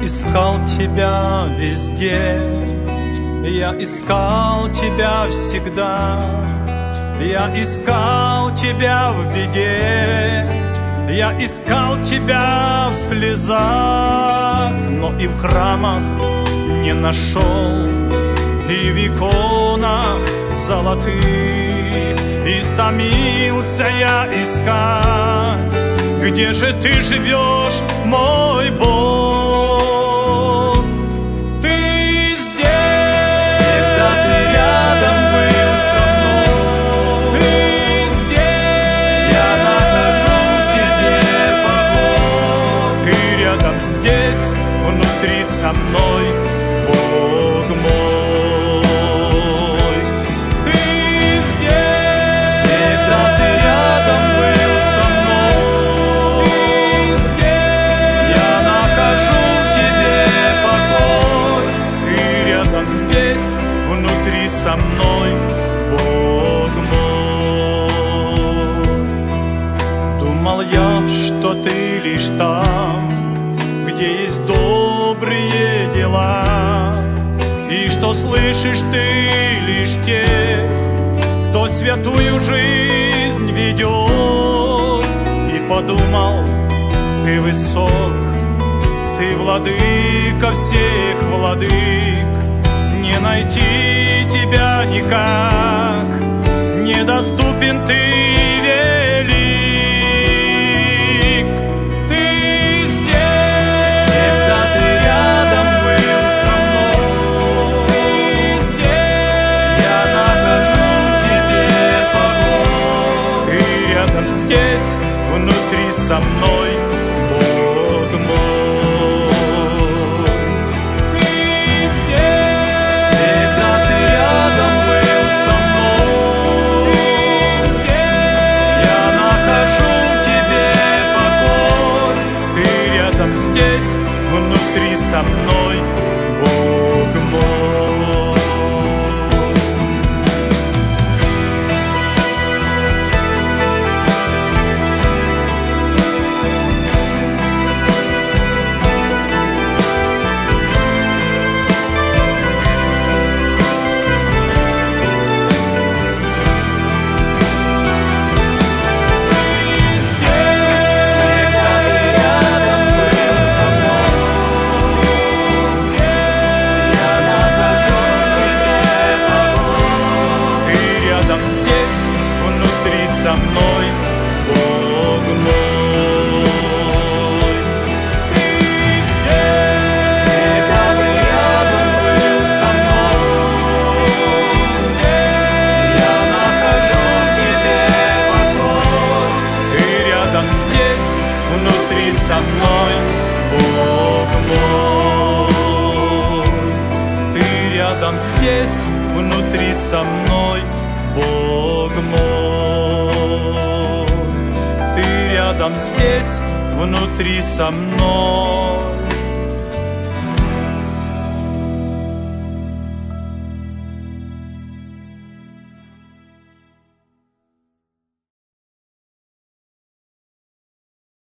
искал тебя везде, я искал тебя всегда, я искал тебя в беде, я искал тебя в слезах, но и в храмах не нашел, и в иконах золотых истомился я искать. Где же ты живешь, мой Бог? Ты здесь, всегда ты рядом был со мной. Ты здесь, я нахожу тебе покой. Ты рядом здесь, внутри со мной, Бог мой. Ты здесь, всегда ты рядом был со мной. Внутри со мной, Бог мой. Думал я, что ты лишь там, где есть добрые дела, и что слышишь ты лишь тех, кто святую жизнь ведет. И подумал, ты высок, ты владыка всех владык, не найти тебя никак, недоступен ты велик. Ты здесь, всегда ты рядом был со мной. Ты здесь, я нахожу тебе покой. Ты рядом здесь, внутри со мной, Бог мой. Здесь, внутри со мной, Бог мой. Со мной, Бог мой. Ты здесь, всегда ты рядом был со мной. Ты здесь, я нахожу тебе покой. Ты рядом здесь, внутри со мной, Бог мой. Ты рядом здесь, внутри со мной, Бог мой. Рядом здесь, внутри со мной.